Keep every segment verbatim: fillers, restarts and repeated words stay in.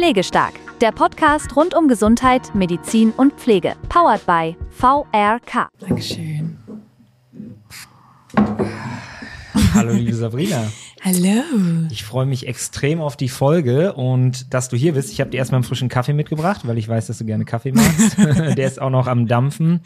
Pflegestark, der Podcast rund um Gesundheit, Medizin und Pflege. Powered by V R K. Dankeschön. Hallo liebe Sabrina. Hallo. Ich freue mich extrem auf die Folge und dass du hier bist. Ich habe dir erstmal einen frischen Kaffee mitgebracht, weil ich weiß, dass du gerne Kaffee magst. Der ist auch noch am Dampfen.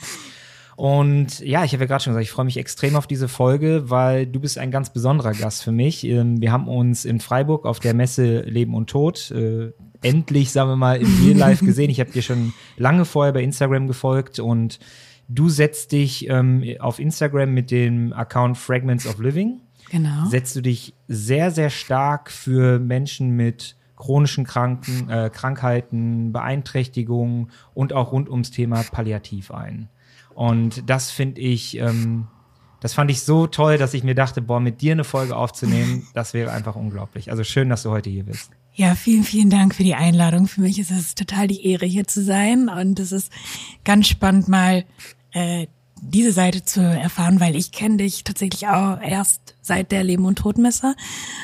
Und ja, ich habe ja gerade schon gesagt, ich freue mich extrem auf diese Folge, weil du bist ein ganz besonderer Gast für mich. Wir haben uns in Freiburg auf der Messe Leben und Tod äh, endlich, sagen wir mal, in Real Life gesehen. Ich habe dir schon lange vorher bei Instagram gefolgt und du setzt dich ähm, auf Instagram mit dem Account Fragments of Living. Genau. Setzt du dich sehr, sehr stark für Menschen mit chronischen Kranken, äh, Krankheiten, Beeinträchtigungen und auch rund ums Thema Palliativ ein. Und das finde ich, ähm, das fand ich so toll, dass ich mir dachte, boah, mit dir eine Folge aufzunehmen, das wäre einfach unglaublich. Also schön, dass du heute hier bist. Ja, vielen, vielen Dank für die Einladung. Für mich ist es total die Ehre, hier zu sein. Und es ist ganz spannend, mal äh, diese Seite zu erfahren, weil ich kenne dich tatsächlich auch erst seit der Leben- und Todmesse.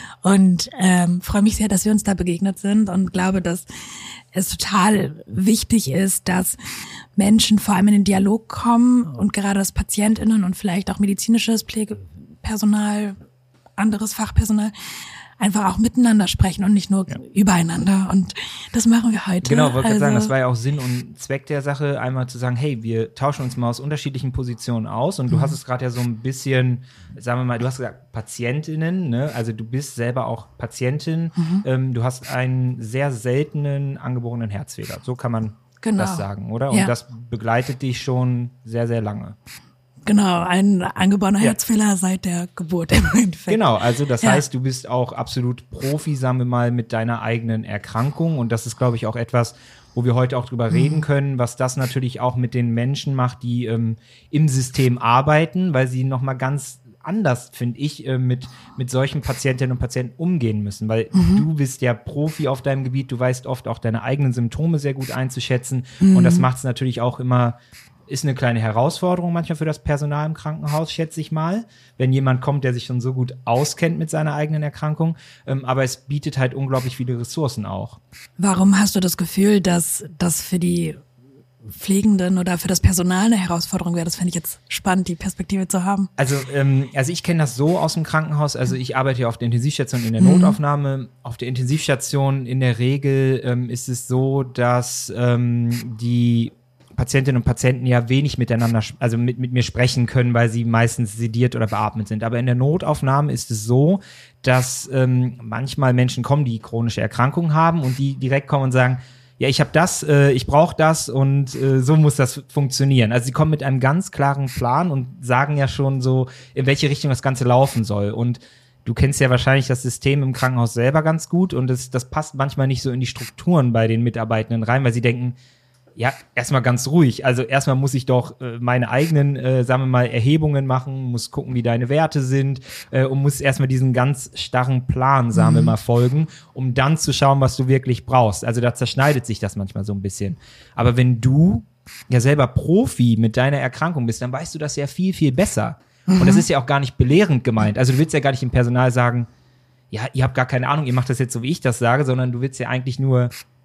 Und ähm, freue mich sehr, dass wir uns da begegnet sind und glaube, dass es total wichtig ist, dass Menschen vor allem in den Dialog kommen und gerade das PatientInnen und vielleicht auch medizinisches Pflegepersonal, anderes Fachpersonal einfach auch miteinander sprechen und nicht nur ja. übereinander. Und das machen wir heute. Genau, wollte also, sagen, das war ja auch Sinn und Zweck der Sache, einmal zu sagen, hey, wir tauschen uns mal aus unterschiedlichen Positionen aus. Und du mhm. hast es gerade ja so ein bisschen, sagen wir mal, du hast gesagt PatientInnen, ne? Also du bist selber auch Patientin. Mhm. Ähm, du hast einen sehr seltenen angeborenen Herzfehler. So kann man genau. das sagen, oder? Und ja. das begleitet dich schon sehr, sehr lange. Genau, ein angeborener ja. Herzfehler seit der Geburt im Endeffekt. Genau, also das ja. heißt, du bist auch absolut Profi, sagen wir mal, mit deiner eigenen Erkrankung und das ist, glaube ich, auch etwas, wo wir heute auch drüber mhm. reden können, was das natürlich auch mit den Menschen macht, die ähm, im System arbeiten, weil sie nochmal ganz anders, finde ich, äh, mit mit solchen Patientinnen und Patienten umgehen müssen, weil mhm. du bist ja Profi auf deinem Gebiet, du weißt oft auch deine eigenen Symptome sehr gut einzuschätzen mhm. und das macht es natürlich auch immer ist eine kleine Herausforderung manchmal für das Personal im Krankenhaus, schätze ich mal, wenn jemand kommt, der sich schon so gut auskennt mit seiner eigenen Erkrankung. Ähm, aber es bietet halt unglaublich viele Ressourcen auch. Warum hast du das Gefühl, dass das für die Pflegenden oder für das Personal eine Herausforderung wäre? Das finde ich jetzt spannend, die Perspektive zu haben. Also, ähm, also ich kenne das so aus dem Krankenhaus. Also ich arbeite ja auf der Intensivstation in der Notaufnahme. Mhm. Auf der Intensivstation in der Regel ähm, ist es so, dass ähm, die Patientinnen und Patienten ja wenig miteinander, also mit, mit mir sprechen können, weil sie meistens sediert oder beatmet sind. Aber in der Notaufnahme ist es so, dass ähm, manchmal Menschen kommen, die chronische Erkrankungen haben und die direkt kommen und sagen, ja, ich habe das, äh, ich brauche das und äh, so muss das funktionieren. Also sie kommen mit einem ganz klaren Plan und sagen ja schon so, in welche Richtung das Ganze laufen soll. Und du kennst ja wahrscheinlich das System im Krankenhaus selber ganz gut und das, das passt manchmal nicht so in die Strukturen bei den Mitarbeitenden rein, weil sie denken, ja, erstmal ganz ruhig. Also erstmal muss ich doch äh, meine eigenen, äh, sagen wir mal, Erhebungen machen, muss gucken, wie deine Werte sind äh, und muss erstmal diesen ganz starren Plan, sagen mhm. wir mal, folgen, um dann zu schauen, was du wirklich brauchst. Also da zerschneidet sich das manchmal so ein bisschen. Aber wenn du ja selber Profi mit deiner Erkrankung bist, dann weißt du das ja viel, viel besser. Mhm. Und das ist ja auch gar nicht belehrend gemeint. Also du willst ja gar nicht im Personal sagen, ja, ihr habt gar keine Ahnung, ihr macht das jetzt so, wie ich das sage, sondern du willst ja eigentlich nur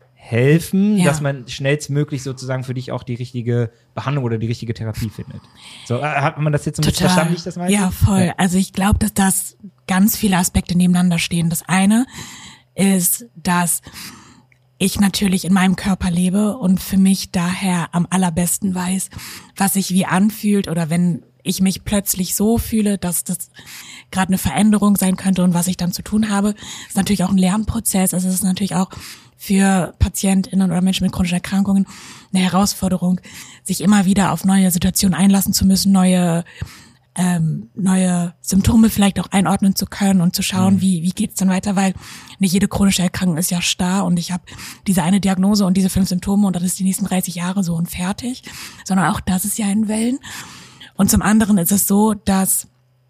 helfen, ja. dass man schnellstmöglich sozusagen für dich auch die richtige Behandlung oder die richtige Therapie findet. So, hat man das jetzt so ein bisschen verstanden, wie ich das meine? Ja, voll. Ja. Also ich glaube, dass das ganz viele Aspekte nebeneinander stehen. Das eine ist, dass ich natürlich in meinem Körper lebe und für mich daher am allerbesten weiß, was sich wie anfühlt oder wenn ich mich plötzlich so fühle, dass das gerade eine Veränderung sein könnte und was ich dann zu tun habe, ist natürlich auch ein Lernprozess. Also es ist natürlich auch für PatientInnen oder Menschen mit chronischen Erkrankungen eine Herausforderung, sich immer wieder auf neue Situationen einlassen zu müssen, neue ähm, neue Symptome vielleicht auch einordnen zu können und zu schauen, mhm. wie wie geht's dann weiter, weil nicht jede chronische Erkrankung ist ja starr und ich habe diese eine Diagnose und diese fünf Symptome und das ist die nächsten dreißig Jahre so und fertig, sondern auch das ist ja in Wellen. Und zum anderen ist es so, dass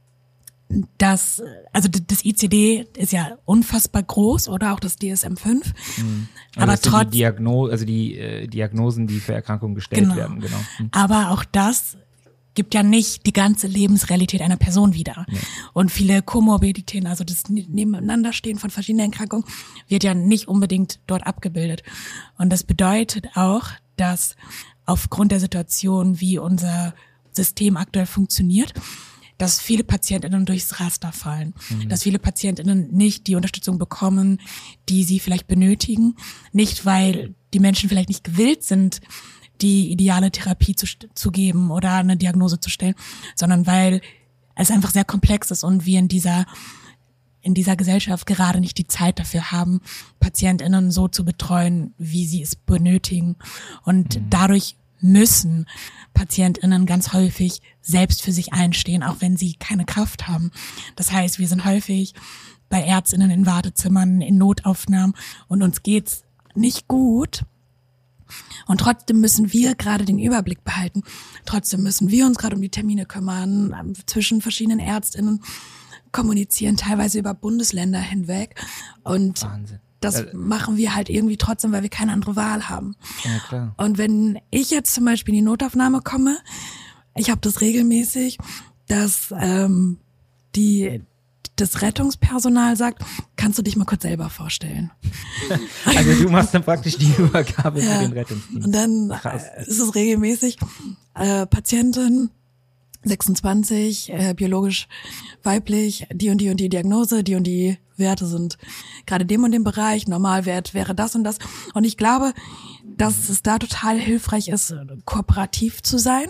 das, also das I C D ist ja unfassbar groß oder auch das D S M fünf. Mhm. Also aber das sind trotz die Diagno- also die äh, Diagnosen, die für Erkrankungen gestellt genau. werden, genau. Mhm. Aber auch das gibt ja nicht die ganze Lebensrealität einer Person wieder. Ja. Und viele Komorbiditäten, also das Nebeneinanderstehen von verschiedenen Erkrankungen, wird ja nicht unbedingt dort abgebildet. Und das bedeutet auch, dass aufgrund der Situation, wie unser System aktuell funktioniert, dass viele PatientInnen durchs Raster fallen, mhm. dass viele PatientInnen nicht die Unterstützung bekommen, die sie vielleicht benötigen, nicht weil die Menschen vielleicht nicht gewillt sind, die ideale Therapie zu, zu geben oder eine Diagnose zu stellen, sondern weil es einfach sehr komplex ist und wir in dieser in dieser Gesellschaft gerade nicht die Zeit dafür haben, PatientInnen so zu betreuen, wie sie es benötigen. Und mhm. dadurch müssen PatientInnen ganz häufig selbst für sich einstehen, auch wenn sie keine Kraft haben. Das heißt, wir sind häufig bei ÄrztInnen in Wartezimmern, in Notaufnahmen und uns geht's nicht gut. Und trotzdem müssen wir gerade den Überblick behalten. Trotzdem müssen wir uns gerade um die Termine kümmern, zwischen verschiedenen ÄrztInnen kommunizieren, teilweise über Bundesländer hinweg. Und Wahnsinn. Das äh, machen wir halt irgendwie trotzdem, weil wir keine andere Wahl haben. Ja, klar. Und wenn ich jetzt zum Beispiel in die Notaufnahme komme, ich habe das regelmäßig, dass ähm, die das Rettungspersonal sagt, kannst du dich mal kurz selber vorstellen. Also du machst dann praktisch die Übergabe ja. für den Rettungsdienst. Und dann Krass. ist es regelmäßig, äh, Patientin, sechsundzwanzig, äh, biologisch weiblich, die und die und die Diagnose, die und die Werte sind gerade dem und dem Bereich, Normalwert wäre das und das. Und ich glaube, dass es da total hilfreich ist, kooperativ zu sein.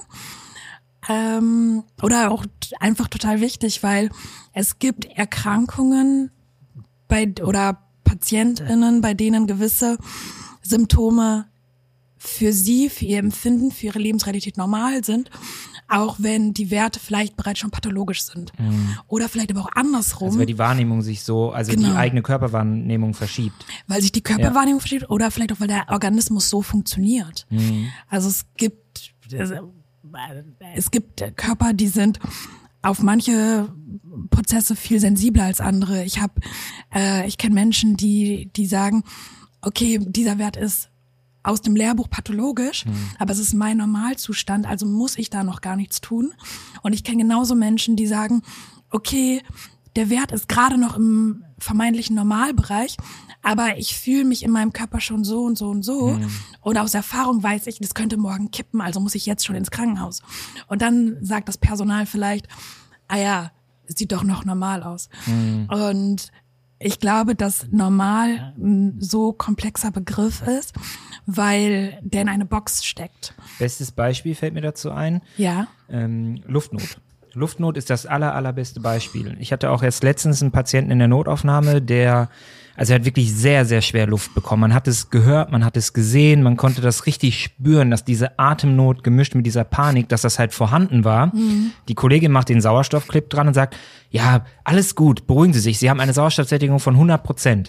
Ähm, oder auch einfach total wichtig, weil es gibt Erkrankungen bei oder PatientInnen, bei denen gewisse Symptome für sie, für ihr Empfinden, für ihre Lebensrealität normal sind, auch wenn die Werte vielleicht bereits schon pathologisch sind. Mhm. Oder vielleicht aber auch andersrum. Also weil die Wahrnehmung sich so, also genau. die eigene Körperwahrnehmung verschiebt. Weil sich die Körperwahrnehmung ja. verschiebt oder vielleicht auch, weil der Organismus so funktioniert. Mhm. Also es gibt, es gibt Körper, die sind auf manche Prozesse viel sensibler als andere. Ich habe, äh, ich kenne Menschen, die, die sagen, okay, dieser Wert ist aus dem Lehrbuch pathologisch, hm. aber es ist mein Normalzustand, also muss ich da noch gar nichts tun. Und ich kenne genauso Menschen, die sagen, okay, der Wert ist gerade noch im vermeintlichen Normalbereich, aber ich fühle mich in meinem Körper schon so und so und so. Hm. Und aus Erfahrung weiß ich, das könnte morgen kippen, also muss ich jetzt schon ins Krankenhaus. Und dann sagt das Personal vielleicht, ah ja, es sieht doch noch normal aus. Hm. Und ich glaube, dass normal ein so komplexer Begriff ist, weil der in eine Box steckt. Bestes Beispiel fällt mir dazu ein. Ja. Ähm, Luftnot. Luftnot ist das aller, allerbeste Beispiel. Ich hatte auch erst letztens einen Patienten in der Notaufnahme, der, also er hat wirklich sehr, sehr schwer Luft bekommen. Man hat es gehört, man hat es gesehen, man konnte das richtig spüren, dass diese Atemnot gemischt mit dieser Panik, dass das halt vorhanden war. Mhm. Die Kollegin macht den Sauerstoffclip dran und sagt, ja, alles gut, beruhigen Sie sich, Sie haben eine Sauerstoffsättigung von hundert Prozent.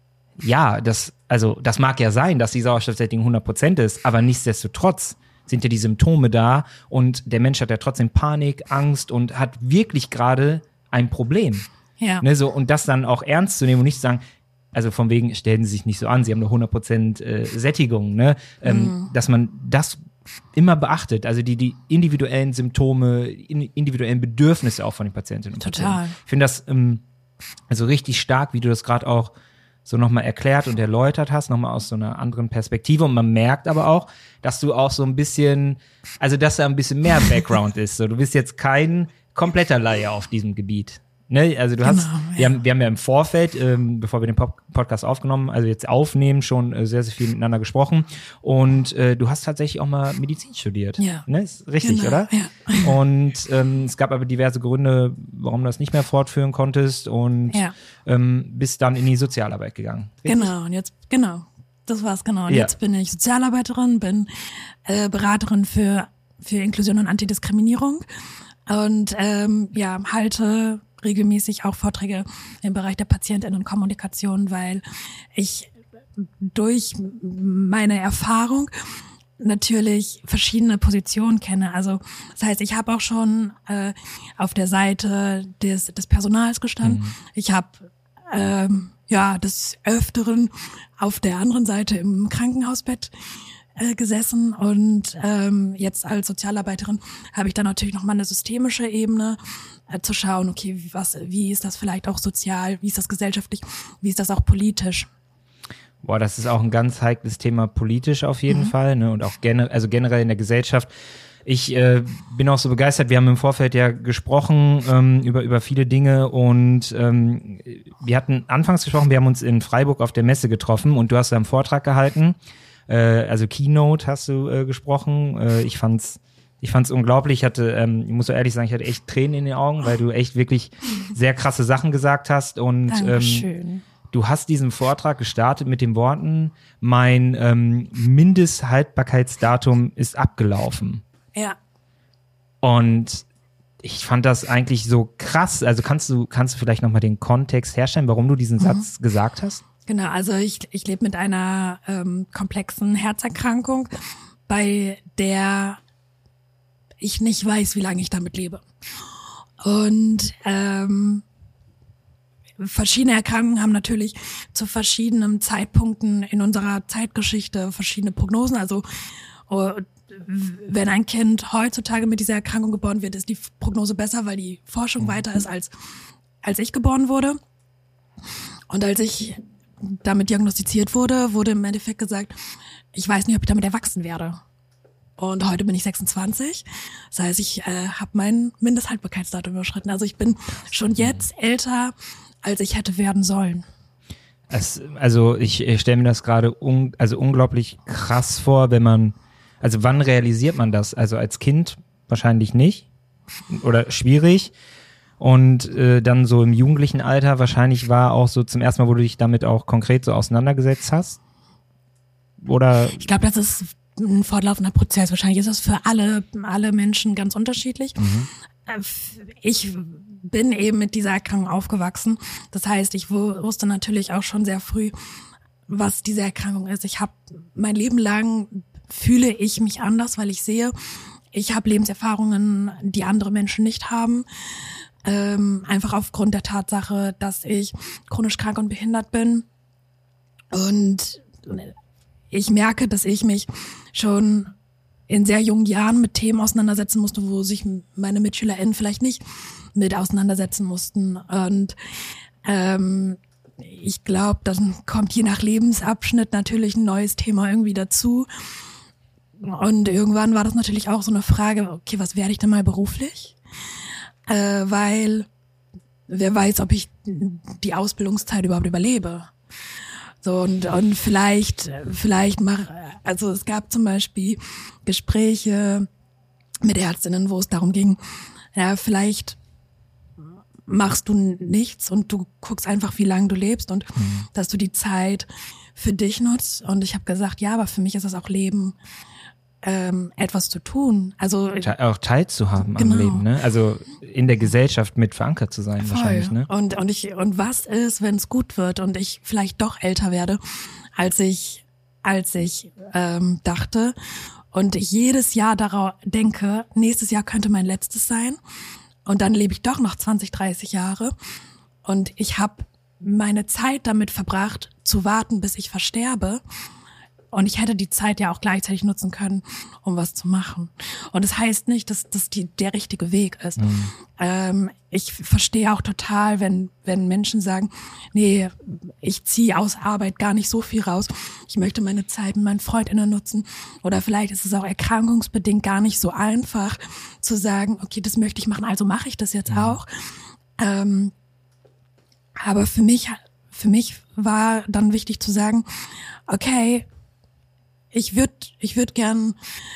Ja, das, also, das mag ja sein, dass die Sauerstoffsättigung hundert Prozent ist, aber nichtsdestotrotz sind ja die Symptome da und der Mensch hat ja trotzdem Panik, Angst und hat wirklich gerade ein Problem. Ja. Ne, so, und das dann auch ernst zu nehmen und nicht zu sagen, also von wegen, stellen Sie sich nicht so an, Sie haben nur hundert Prozent äh, Sättigung, ne? Ähm, mhm. Dass man das immer beachtet, also die, die individuellen Symptome, in, individuellen Bedürfnisse auch von den Patientinnen und Total. Patienten. Ich finde das ähm, also richtig stark, wie du das gerade auch so nochmal erklärt und erläutert hast, nochmal aus so einer anderen Perspektive. Und man merkt aber auch, dass du auch so ein bisschen, also dass da ein bisschen mehr Background ist. So, du bist jetzt kein kompletter Laie auf diesem Gebiet. Ne, also du genau, hast, wir, ja. haben, wir haben ja im Vorfeld, ähm, bevor wir den Pop- Podcast aufgenommen, also jetzt aufnehmen, schon äh, sehr, sehr viel miteinander gesprochen. Und äh, du hast tatsächlich auch mal Medizin studiert. Ja. Ne, ist richtig, genau, oder? Ja. Und ähm, es gab aber diverse Gründe, warum du das nicht mehr fortführen konntest und ja. ähm, bist dann in die Sozialarbeit gegangen. Richtig? Genau, und jetzt, genau, das war's genau. Und ja. jetzt bin ich Sozialarbeiterin, bin äh, Beraterin für, für Inklusion und Antidiskriminierung und ähm, ja, halte regelmäßig auch Vorträge im Bereich der Patientinnenkommunikation, weil ich durch meine Erfahrung natürlich verschiedene Positionen kenne. Also das heißt, ich habe auch schon äh, auf der Seite des, des Personals gestanden. Mhm. Ich habe ähm, ja des Öfteren auf der anderen Seite im Krankenhausbett äh, gesessen und ähm, jetzt als Sozialarbeiterin habe ich dann natürlich nochmal eine systemische Ebene, äh, zu schauen, okay, was, wie ist das vielleicht auch sozial, wie ist das gesellschaftlich, wie ist das auch politisch. Boah, das ist auch ein ganz heikles Thema politisch auf jeden mhm. Fall, ne? Und auch generell, also generell in der Gesellschaft. Ich äh, bin auch so begeistert, wir haben im Vorfeld ja gesprochen ähm, über über viele Dinge und ähm, wir hatten anfangs gesprochen, wir haben uns in Freiburg auf der Messe getroffen und du hast da einen Vortrag gehalten, äh, also Keynote hast du äh, gesprochen. Äh, ich fand's ich fand's unglaublich, ich hatte, ähm, ich muss so ehrlich sagen, ich hatte echt Tränen in den Augen, weil du echt wirklich sehr krasse Sachen gesagt hast und ähm, du hast diesen Vortrag gestartet mit den Worten, mein ähm, Mindesthaltbarkeitsdatum ist abgelaufen. Ja. Und ich fand das eigentlich so krass. Also kannst du, kannst du vielleicht nochmal den Kontext herstellen, warum du diesen mhm. Satz gesagt hast? Genau, also ich, ich lebe mit einer ähm, komplexen Herzerkrankung, bei der ich nicht weiß, wie lange ich damit lebe. Und ähm, verschiedene Erkrankungen haben natürlich zu verschiedenen Zeitpunkten in unserer Zeitgeschichte verschiedene Prognosen. Also oh, wenn ein Kind heutzutage mit dieser Erkrankung geboren wird, ist die Prognose besser, weil die Forschung weiter ist, als als ich geboren wurde. Und als ich damit diagnostiziert wurde, wurde im Endeffekt gesagt, ich weiß nicht, ob ich damit erwachsen werde. Und heute bin ich sechsundzwanzig. Das heißt, ich äh, habe mein Mindesthaltbarkeitsdatum überschritten. Also ich bin schon jetzt älter, als ich hätte werden sollen. Es, also ich, ich stelle mir das gerade un, also unglaublich krass vor, wenn man, also wann realisiert man das? Also als Kind wahrscheinlich nicht oder schwierig und äh, dann so im jugendlichen Alter wahrscheinlich war auch so zum ersten Mal, wo du dich damit auch konkret so auseinandergesetzt hast? Oder? Ich glaube, das ist ein fortlaufender Prozess. Wahrscheinlich ist das für alle alle Menschen ganz unterschiedlich. Mhm. Ich bin eben mit dieser Erkrankung aufgewachsen. Das heißt, ich wusste natürlich auch schon sehr früh, was diese Erkrankung ist. Ich habe mein Leben lang fühle ich mich anders, weil ich sehe, ich habe Lebenserfahrungen, die andere Menschen nicht haben. Ähm, einfach aufgrund der Tatsache, dass ich chronisch krank und behindert bin. Und ich merke, dass ich mich schon in sehr jungen Jahren mit Themen auseinandersetzen musste, wo sich meine MitschülerInnen vielleicht nicht mit auseinandersetzen mussten. Und ähm, ich glaube, dann kommt je nach Lebensabschnitt natürlich ein neues Thema irgendwie dazu. Und irgendwann war das natürlich auch so eine Frage, okay, was werde ich denn mal beruflich? Äh, weil wer weiß, ob ich die Ausbildungszeit überhaupt überlebe. So, und, und vielleicht, vielleicht mach, also es gab zum Beispiel Gespräche mit Ärztinnen, wo es darum ging, ja, vielleicht machst du nichts und du guckst einfach, wie lange du lebst und mhm. dass du die Zeit für dich nutzt. Und ich habe gesagt, ja, aber für mich ist das auch Leben, ähm, etwas zu tun. Also auch teilzuhaben genau. am Leben, ne? Also in der Gesellschaft mit verankert zu sein. Voll. Wahrscheinlich, ne? Und und ich und was ist, wenn es gut wird und ich vielleicht doch älter werde, als ich als ich ähm, dachte und ich jedes Jahr darauf denke, nächstes Jahr könnte mein letztes sein und dann lebe ich doch noch zwanzig, dreißig Jahre und ich habe meine Zeit damit verbracht, zu warten, bis ich versterbe. Und ich hätte die Zeit ja auch gleichzeitig nutzen können, um was zu machen. Und das heißt nicht, dass das die, der richtige Weg ist. Mhm. Ähm, ich verstehe auch total, wenn wenn Menschen sagen, nee, ich ziehe aus Arbeit gar nicht so viel raus. Ich möchte meine Zeit mit meinen FreundInnen nutzen. Oder vielleicht ist es auch erkrankungsbedingt gar nicht so einfach zu sagen, okay, das möchte ich machen, also mache ich das jetzt mhm. auch. Ähm, aber für mich, für mich war dann wichtig zu sagen, okay, Ich würde ich würd gern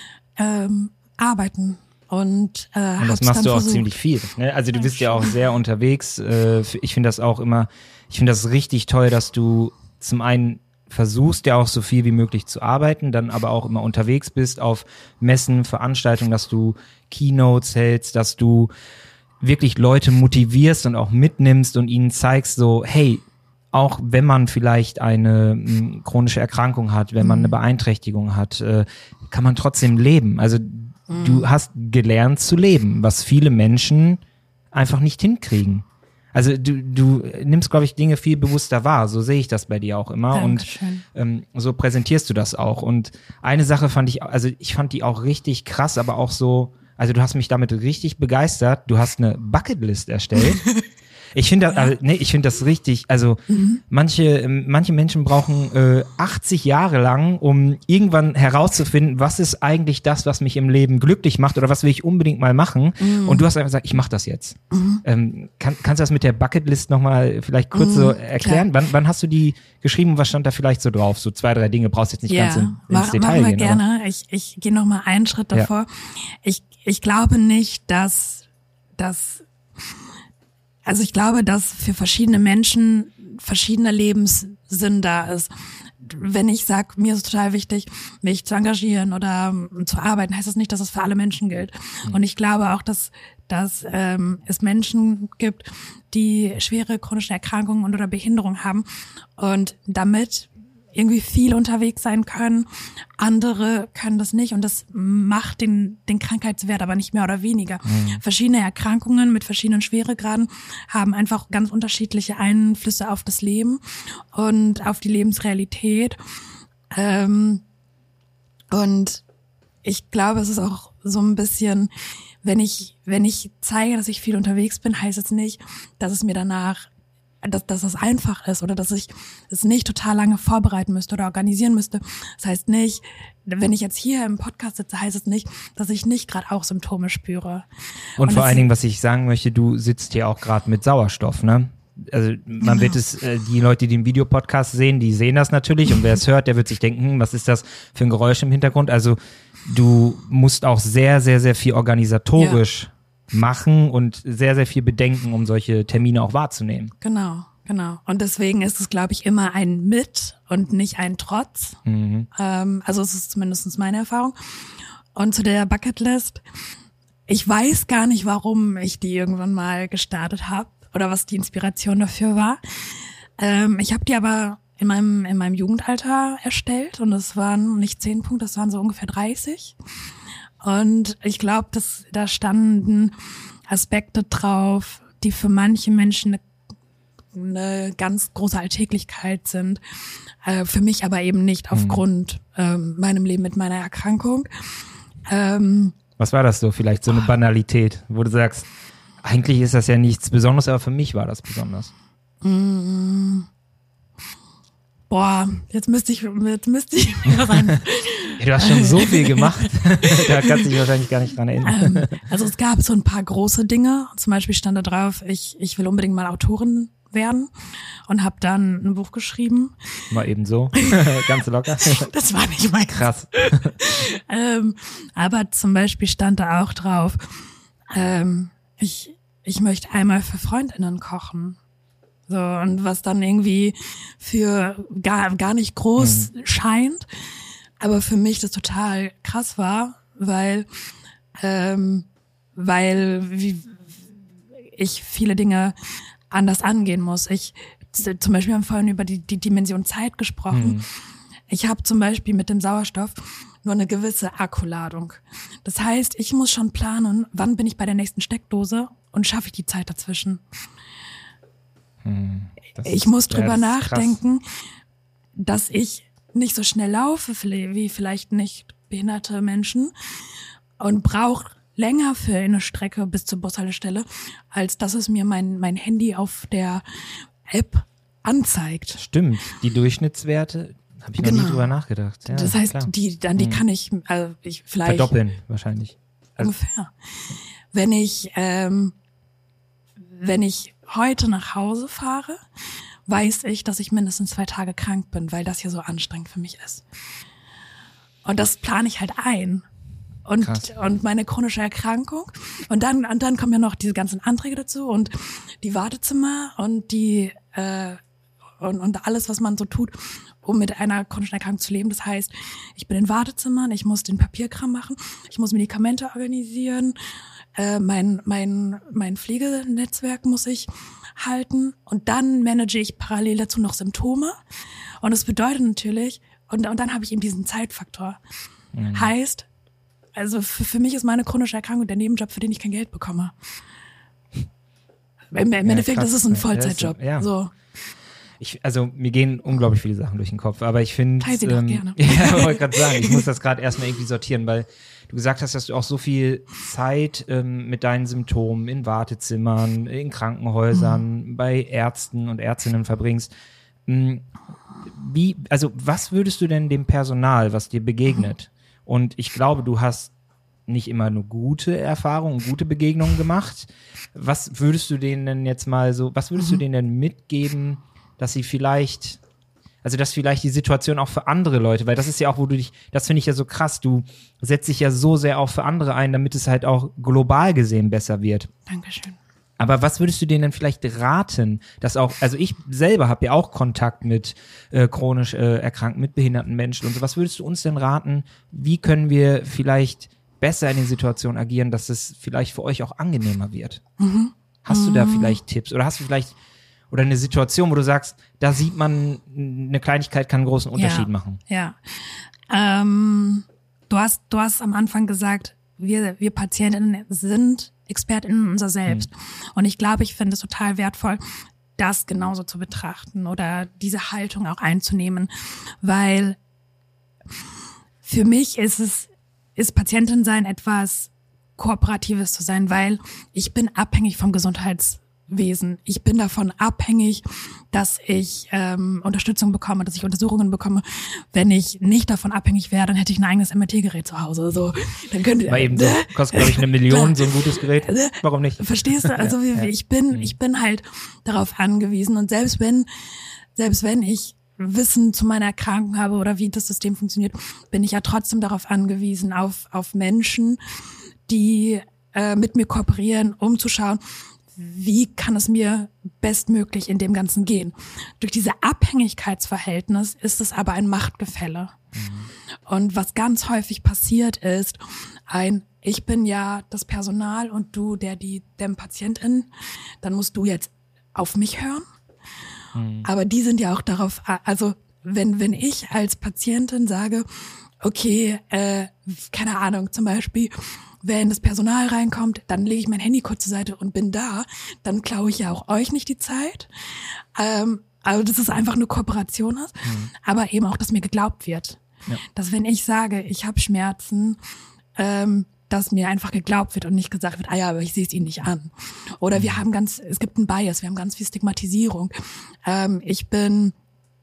ähm, arbeiten und, äh, und das machst du auch versucht. ziemlich viel. Ne? Also du bist ja auch sehr unterwegs. Äh, ich finde das auch immer, ich finde das richtig toll, dass du zum einen versuchst ja auch so viel wie möglich zu arbeiten, dann aber auch immer unterwegs bist auf Messen, Veranstaltungen, dass du Keynotes hältst, dass du wirklich Leute motivierst und auch mitnimmst und ihnen zeigst so, hey, auch wenn man vielleicht eine m, chronische Erkrankung hat, wenn man eine Beeinträchtigung hat, äh, kann man trotzdem leben. Also mhm. du hast gelernt zu leben, was viele Menschen einfach nicht hinkriegen. Also du, du nimmst, glaube ich, Dinge viel bewusster wahr. So sehe ich das bei dir auch immer. Dankeschön. Und ähm, so präsentierst du das auch. Und eine Sache fand ich, also ich fand die auch richtig krass, aber auch so, also du hast mich damit richtig begeistert. Du hast eine Bucketlist erstellt. Ich finde das, also, nee, ich finde das richtig, also mhm. manche, manche Menschen brauchen äh, achtzig Jahre lang, um irgendwann herauszufinden, was ist eigentlich das, was mich im Leben glücklich macht oder was will ich unbedingt mal machen. Mhm. Und du hast einfach gesagt, ich mache das jetzt. Mhm. Ähm, kann, kannst du das mit der Bucketlist nochmal vielleicht kurz mhm, so erklären? Wann, wann hast du die geschrieben? Was stand da vielleicht so drauf? So zwei, drei Dinge, brauchst jetzt nicht ja, ganz in, ins mach, Detail machen wir gehen. gerne. Aber ich, ich gehe nochmal einen Schritt davor. Ja. Ich, ich glaube nicht, dass, dass Also ich glaube, dass für verschiedene Menschen verschiedener Lebenssinn da ist. Wenn ich sage, mir ist es total wichtig, mich zu engagieren oder um, zu arbeiten, heißt das nicht, dass es für alle Menschen gilt. Mhm. Und ich glaube auch, dass, dass ähm, es Menschen gibt, die schwere chronische Erkrankungen und oder Behinderung haben und damit irgendwie viel unterwegs sein können. Andere können das nicht und das macht den den Krankheitswert aber nicht mehr oder weniger. Mhm. Verschiedene Erkrankungen mit verschiedenen Schweregraden haben einfach ganz unterschiedliche Einflüsse auf das Leben und auf die Lebensrealität. Ähm, und ich glaube, es ist auch so ein bisschen, wenn ich wenn ich zeige, dass ich viel unterwegs bin, heißt es nicht, dass es mir danach dass, dass das einfach ist oder dass ich es nicht total lange vorbereiten müsste oder organisieren müsste. Das heißt nicht, wenn ich jetzt hier im Podcast sitze, heißt es nicht, dass ich nicht gerade auch Symptome spüre. Und, Und vor allen Dingen, was ich sagen möchte, du sitzt hier auch gerade mit Sauerstoff, ne? Also man genau. wird es, äh, die Leute, die den Videopodcast sehen, die sehen das natürlich und wer es hört, der wird sich denken, hm, was ist das für ein Geräusch im Hintergrund? Also du musst auch sehr, sehr, sehr viel organisatorisch ja. machen und sehr, sehr viel bedenken, um solche Termine auch wahrzunehmen. Genau, genau. Und deswegen ist es, glaube ich, immer ein Mit und nicht ein Trotz. Mhm. Ähm, also es ist zumindest meine Erfahrung. Und zu der Bucketlist, ich weiß gar nicht, warum ich die irgendwann mal gestartet habe oder was die Inspiration dafür war. Ähm, ich habe die aber in meinem, in meinem Jugendalter erstellt und es waren nicht zehn Punkte, das waren so ungefähr dreißig. Und ich glaube, dass da standen Aspekte drauf, die für manche Menschen eine, eine ganz große Alltäglichkeit sind, äh, für mich aber eben nicht aufgrund ähm, meinem Leben mit meiner Erkrankung. Ähm, Was war das so? Vielleicht so eine Banalität, wo du sagst, eigentlich ist das ja nichts Besonderes, aber für mich war das besonders. Mm, boah, jetzt müsste ich, jetzt müsste ich mir rein. Ja, du hast schon so viel gemacht, da kannst du dich wahrscheinlich gar nicht dran erinnern. Ähm, also es gab so ein paar große Dinge. Zum Beispiel stand da drauf, ich ich will unbedingt mal Autorin werden und habe dann ein Buch geschrieben. Mal eben so, ganz locker. Das war nicht mein krass. ähm, aber zum Beispiel stand da auch drauf, ähm, ich ich möchte einmal für FreundInnen kochen. So, und was dann irgendwie für gar gar nicht groß mhm. scheint. Aber für mich das total krass war, weil ähm, weil wie, ich viele Dinge anders angehen muss. Ich zum Beispiel haben wir vorhin über die, die Dimension Zeit gesprochen. Mhm. Ich habe zum Beispiel mit dem Sauerstoff nur eine gewisse Akkuladung. Das heißt, ich muss schon planen, wann bin ich bei der nächsten Steckdose und schaffe ich die Zeit dazwischen. Mhm. Ich ist, muss drüber ja, das nachdenken, dass ich nicht so schnell laufe wie vielleicht nicht behinderte Menschen und brauche länger für eine Strecke bis zur Bushaltestelle, als dass es mir mein mein Handy auf der App anzeigt. Stimmt, die Durchschnittswerte habe ich genau. noch nie drüber nachgedacht. Ja, das heißt, klar. die dann die mhm. kann ich, also ich vielleicht verdoppeln wahrscheinlich. Also ungefähr. Wenn ich ähm, wenn ich heute nach Hause fahre, weiß ich, dass ich mindestens zwei Tage krank bin, weil das hier so anstrengend für mich ist. Und das plane ich halt ein. Und, Krass. und meine chronische Erkrankung. Und dann, und dann kommen ja noch diese ganzen Anträge dazu und die Wartezimmer und die, äh, und, und alles, was man so tut, um mit einer chronischen Erkrankung zu leben. Das heißt, ich bin in Wartezimmern, ich muss den Papierkram machen, ich muss Medikamente organisieren, äh, mein, mein, mein Pflegenetzwerk muss ich halten und dann manage ich parallel dazu noch Symptome. Und das bedeutet natürlich, und, und dann habe ich eben diesen Zeitfaktor. Mhm. Heißt, also für, für mich ist meine chronische Erkrankung der Nebenjob, für den ich kein Geld bekomme. Im, im Endeffekt krass. ist es ein Ja, Vollzeitjob. das ist- ja. So. Ich, also mir gehen unglaublich viele Sachen durch den Kopf, aber ich finde, Teil sie doch ähm, gerne. ja, wollte gerade sagen, ich muss das gerade erstmal irgendwie sortieren, weil du gesagt hast, dass du auch so viel Zeit ähm, mit deinen Symptomen in Wartezimmern, in Krankenhäusern, Mhm. bei Ärzten und Ärztinnen verbringst. Hm, Wie, also was würdest du denn dem Personal, was dir begegnet? Mhm. Und ich glaube, du hast nicht immer nur gute Erfahrungen, gute Begegnungen gemacht. Was würdest du denen denn jetzt mal so, was würdest Mhm. du denen denn mitgeben, dass sie vielleicht, also dass vielleicht die Situation auch für andere Leute, weil das ist ja auch, wo du dich, das finde ich ja so krass, du setzt dich ja so sehr auch für andere ein, damit es halt auch global gesehen besser wird. Dankeschön. Aber was würdest du denen denn vielleicht raten, dass auch, also ich selber habe ja auch Kontakt mit äh, chronisch äh, erkrankten, mit behinderten Menschen und so. Was würdest du uns denn raten, wie können wir vielleicht besser in den Situationen agieren, dass es vielleicht für euch auch angenehmer wird? Mhm. Hast du da vielleicht Tipps oder hast du vielleicht oder eine Situation, wo du sagst, da sieht man, eine Kleinigkeit kann einen großen Unterschied ja, machen? Ja. Ähm, du hast, du hast am Anfang gesagt, wir, wir Patientinnen sind ExpertInnen unser Selbst. Mhm. Und ich glaube, ich finde es total wertvoll, das genauso zu betrachten oder diese Haltung auch einzunehmen, weil für mich ist es, ist Patientin sein etwas Kooperatives zu sein, weil ich bin abhängig vom Gesundheitswesen. Ich bin davon abhängig, dass ich ähm, Unterstützung bekomme, dass ich Untersuchungen bekomme. Wenn ich nicht davon abhängig wäre, dann hätte ich ein eigenes M R T-Gerät zu Hause. So, dann könnte Weil eben so, kostet glaube ich eine Million, so ein gutes Gerät. Warum nicht? Verstehst du? Also ja, ich bin, ja. ich bin halt darauf angewiesen und selbst wenn, selbst wenn ich Wissen zu meiner Erkrankung habe oder wie das System funktioniert, bin ich ja trotzdem darauf angewiesen, auf, auf Menschen, die äh, mit mir kooperieren, um zu schauen, wie kann es mir bestmöglich in dem Ganzen gehen. Durch diese Abhängigkeitsverhältnis ist es aber ein Machtgefälle. Mhm. Und was ganz häufig passiert ist, ein, ich bin ja das Personal und du, der die, der Patientin, dann musst du jetzt auf mich hören. Mhm. Aber die sind ja auch darauf, also wenn, wenn ich als Patientin sage, okay, äh, keine Ahnung, zum Beispiel, wenn das Personal reinkommt, dann lege ich mein Handy kurz zur Seite und bin da, dann klaue ich ja auch euch nicht die Zeit. Ähm, also dass es einfach eine Kooperation ist, mhm. aber eben auch, dass mir geglaubt wird. Ja. Dass wenn ich sage, ich habe Schmerzen, ähm, dass mir einfach geglaubt wird und nicht gesagt wird, ah ja, aber ich sehe es ihnen nicht an. Oder mhm. wir haben ganz, es gibt einen Bias, wir haben ganz viel Stigmatisierung. Ähm, ich bin,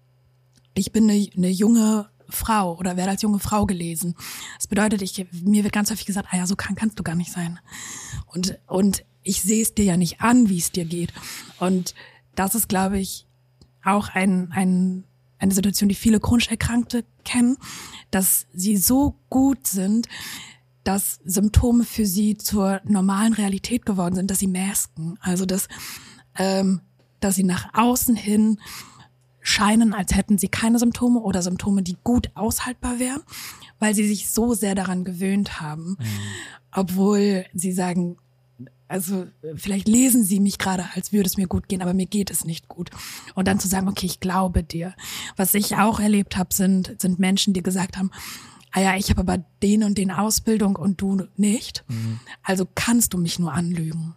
ich bin eine, eine junge Frau oder werde als junge Frau gelesen. Das bedeutet, ich, mir wird ganz häufig gesagt, ah ja, so krank kannst du gar nicht sein. Und, und ich sehe es dir ja nicht an, wie es dir geht. Und das ist, glaube ich, auch ein, ein, eine Situation, die viele chronisch Erkrankte kennen, dass sie so gut sind, dass Symptome für sie zur normalen Realität geworden sind, dass sie masken. Also, dass, ähm, dass sie nach außen hin scheinen, als hätten sie keine Symptome oder Symptome, die gut aushaltbar wären, weil sie sich so sehr daran gewöhnt haben, mhm. obwohl sie sagen, also vielleicht lesen sie mich gerade, als würde es mir gut gehen, aber mir geht es nicht gut. Und dann zu sagen, okay, ich glaube dir. Was ich auch erlebt habe, sind sind Menschen, die gesagt haben, ah ja, ich habe aber den und den Ausbildung und du nicht, mhm. also kannst du mich nur anlügen.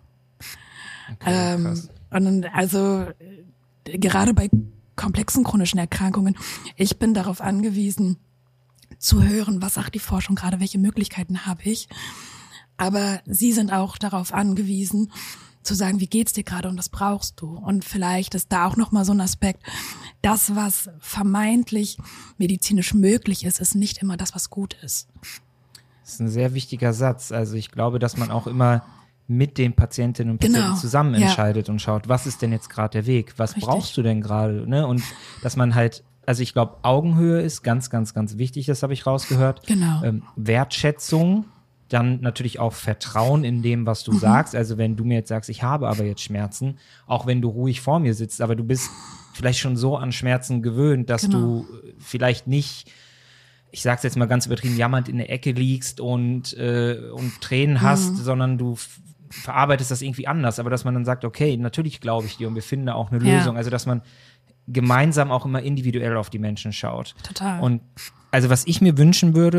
Okay, ähm, krass. Und also gerade bei komplexen chronischen Erkrankungen. Ich bin darauf angewiesen, zu hören, was sagt die Forschung gerade, welche Möglichkeiten habe ich. Aber sie sind auch darauf angewiesen, zu sagen, wie geht's dir gerade und was brauchst du? Und vielleicht ist da auch nochmal so ein Aspekt, das, was vermeintlich medizinisch möglich ist, ist nicht immer das, was gut ist. Das ist ein sehr wichtiger Satz. Also ich glaube, dass man auch immer mit den Patientinnen und Patienten genau. zusammen ja. entscheidet und schaut, was ist denn jetzt gerade der Weg? Was Richtig. brauchst du denn gerade? Ne? Und dass man halt, also ich glaube, Augenhöhe ist ganz, ganz, ganz wichtig, das habe ich rausgehört. Genau. Ähm, Wertschätzung, dann natürlich auch Vertrauen in dem, was du mhm. sagst. Also wenn du mir jetzt sagst, ich habe aber jetzt Schmerzen, auch wenn du ruhig vor mir sitzt, aber du bist vielleicht schon so an Schmerzen gewöhnt, dass genau. du vielleicht nicht, ich sag's jetzt mal ganz übertrieben, jammernd in der Ecke liegst und, äh, und Tränen hast, mhm. sondern du f- verarbeitest das irgendwie anders, aber dass man dann sagt, okay, natürlich glaube ich dir und wir finden da auch eine ja. Lösung. Also dass man gemeinsam auch immer individuell auf die Menschen schaut. Total. Und also was ich mir wünschen würde,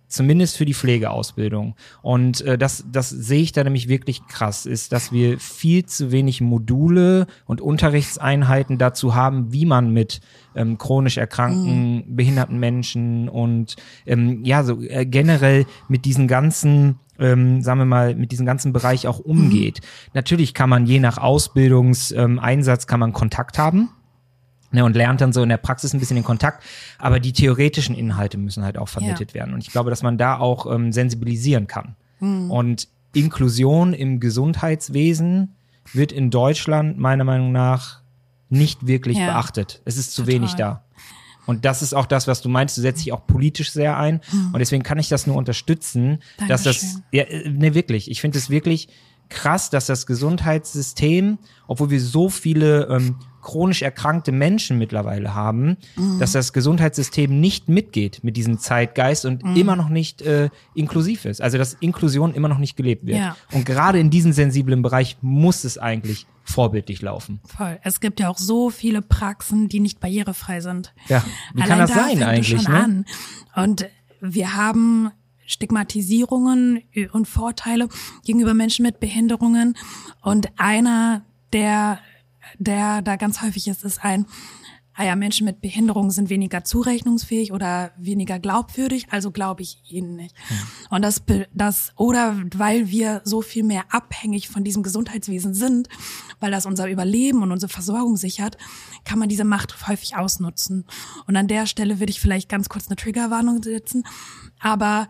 Zumindest für die Pflegeausbildung. Und äh, das, das sehe ich da nämlich wirklich krass, ist, dass wir viel zu wenig Module und Unterrichtseinheiten dazu haben, wie man mit ähm, chronisch erkrankten, mhm. behinderten Menschen und ähm, ja, so äh, generell mit diesen ganzen Ähm, sagen wir mal, mit diesem ganzen Bereich auch umgeht. Mhm. Natürlich kann man je nach Ausbildungseinsatz ähm, kann man Kontakt haben, ne, und lernt dann so in der Praxis ein bisschen den Kontakt, aber die theoretischen Inhalte müssen halt auch vermittelt ja. werden. Und ich glaube, dass man da auch ähm, sensibilisieren kann. Mhm. Und Inklusion im Gesundheitswesen wird in Deutschland meiner Meinung nach nicht wirklich ja. beachtet. Es ist zu Total. wenig da. Und das ist auch das, was du meinst, du setzt dich auch politisch sehr ein. Mhm. Und deswegen kann ich das nur unterstützen, Dankeschön. dass das, ja, ne, wirklich, ich finde es wirklich krass, dass das Gesundheitssystem, obwohl wir so viele ähm, chronisch erkrankte Menschen mittlerweile haben, mhm. dass das Gesundheitssystem nicht mitgeht mit diesem Zeitgeist und mhm. immer noch nicht äh, inklusiv ist. Also dass Inklusion immer noch nicht gelebt wird. Ja. Und gerade in diesem sensiblen Bereich muss es eigentlich vorbildlich laufen. Voll. Es gibt ja auch so viele Praxen, die nicht barrierefrei sind. Ja, wie Allein kann das da sein eigentlich? Schon ne? an. Und wir haben Stigmatisierungen und Vorteile gegenüber Menschen mit Behinderungen. Und einer, der, der da ganz häufig ist, ist ein, ah ja, Menschen mit Behinderungen sind weniger zurechnungsfähig oder weniger glaubwürdig, also glaube ich ihnen nicht. Hm. Und das, das, oder weil wir so viel mehr abhängig von diesem Gesundheitswesen sind, weil das unser Überleben und unsere Versorgung sichert, kann man diese Macht häufig ausnutzen. Und an der Stelle würde ich vielleicht ganz kurz eine Triggerwarnung setzen, aber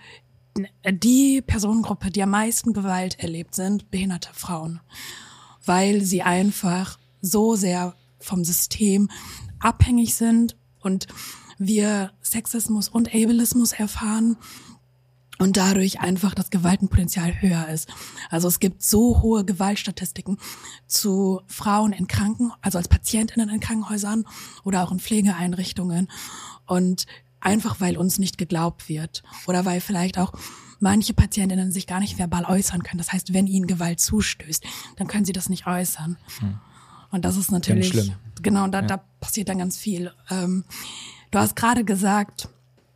die Personengruppe, die am meisten Gewalt erlebt, sind behinderte Frauen, weil sie einfach so sehr vom System abhängig sind und wir Sexismus und Ableismus erfahren und dadurch einfach das Gewaltenpotenzial höher ist. Also es gibt so hohe Gewaltstatistiken zu Frauen in Kranken, also als PatientInnen in Krankenhäusern oder auch in Pflegeeinrichtungen und einfach weil uns nicht geglaubt wird oder weil vielleicht auch manche PatientInnen sich gar nicht verbal äußern können. Das heißt, wenn ihnen Gewalt zustößt, dann können sie das nicht äußern. Hm. Und das ist natürlich, ganz schlimm. Genau, da, ja. da passiert dann ganz viel. Ähm, du hast gerade gesagt,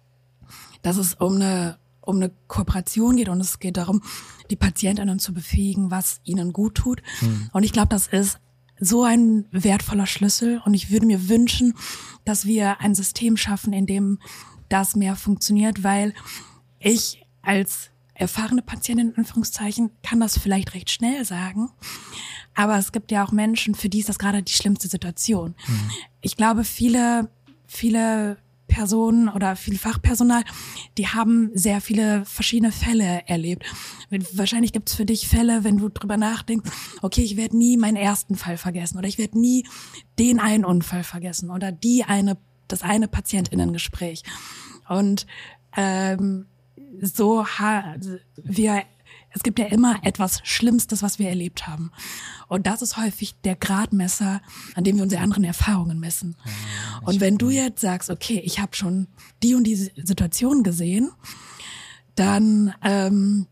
dass es um eine, um eine Kooperation geht und es geht darum, die PatientInnen zu befähigen, was ihnen gut tut. Hm. Und ich glaube, das ist so ein wertvoller Schlüssel und ich würde mir wünschen, dass wir ein System schaffen, in dem das mehr funktioniert, weil ich als erfahrene Patientin in Anführungszeichen kann das vielleicht recht schnell sagen, aber es gibt ja auch Menschen, für die ist das gerade die schlimmste Situation. Mhm. Ich glaube, viele, viele Personen oder viel Fachpersonal, die haben sehr viele verschiedene Fälle erlebt. Wahrscheinlich gibt es für dich Fälle, wenn du drüber nachdenkst, okay, ich werde nie meinen ersten Fall vergessen oder ich werde nie den einen Unfall vergessen oder die eine, das eine PatientInnengespräch. Und ähm, so ha, wir es gibt ja immer etwas Schlimmstes, was wir erlebt haben. Und das ist häufig der Gradmesser, an dem wir unsere anderen Erfahrungen messen. Ja, und wenn du jetzt sagst, okay, ich habe schon die und die Situation gesehen, dann ähm,